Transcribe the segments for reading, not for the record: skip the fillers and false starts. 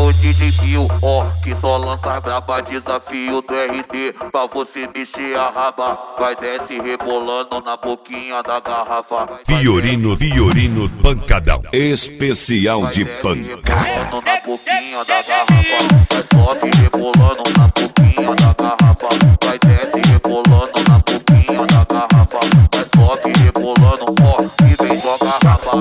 o DJ Pio, ó, que só lança braba, desafio do RD. Pra você mexer a raba, vai desce rebolando na boquinha da garrafa. Fiorino Pancadão, especial de pancada. Na boquinha da garrafa, vai sobe rebolando na boquinha da garrafa. Vai desce rebolando na boquinha da garrafa. Vai sobe rebolando, ó, e vem joga a raba.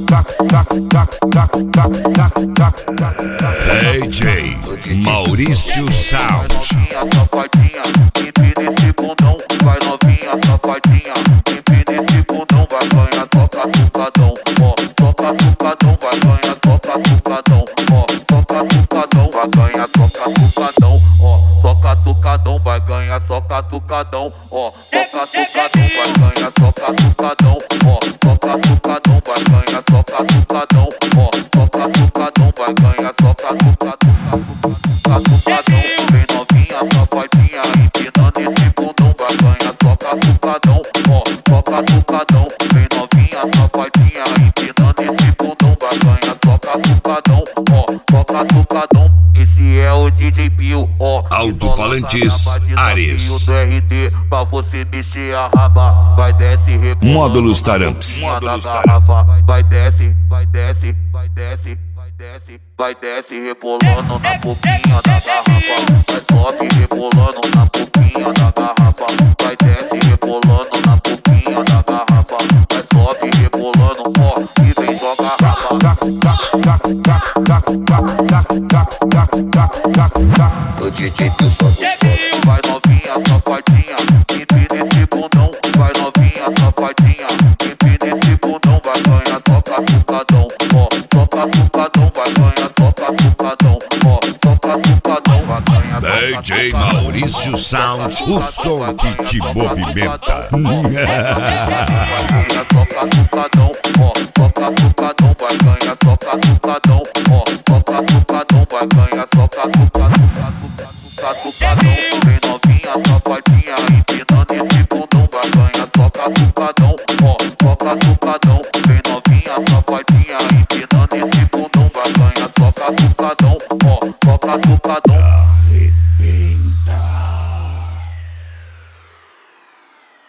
DJ Maurício Sound. Novinha safadinha, empina esse bundão. Vai novinha safadinha, empina esse bundão. Vai ganhar só catucadão, ó, só catucadão. Vai ganhar só catucadão, ó, só catucadão. Vai ganhar só catucadão, ó, só catucadão. Vai ganhar só catucadão, ó, só catucadão. Vai ganhar só catucadão, ó, só catucadão. Vai ganhar só catucadão, ó, só catucadão. Vai ganhar só catucadão. Catucadão, vem novinha safadinha, empinando esse bundão. Vai ganhar só catucadão, ó, só catucadão. Vem novinha safadinha, empinando esse bundão. Vai ganhar só catucadão, ó, só catucadão. Esse é o DJ Pio, ó, Alto-falantes Ares. do RD, pra você mexer a raba. Vai desce rebolando Módulos Taramps. Vai desce, vai desce, vai desce, vai desce, vai desce rebolando na boquinha da garrafa. Vai sobe rebolando na boquinha da garrafa. Vai desce rebolando na boquinha da garrafa. Vai sobe rebolando, ó, e vem joga a raba. O DJ Pio só vai novinha safadinha, empina esse bundão. Vai novinha safadinha, empina esse bundão. Vai ganhar só catucadão, ó, só catucadão. Vai ganhar só catucadão, ó, só catucadão. Vai ganhar só catucadão. DJ Maurício Sound, o som que te movimenta. Vai ganhar só catucadão,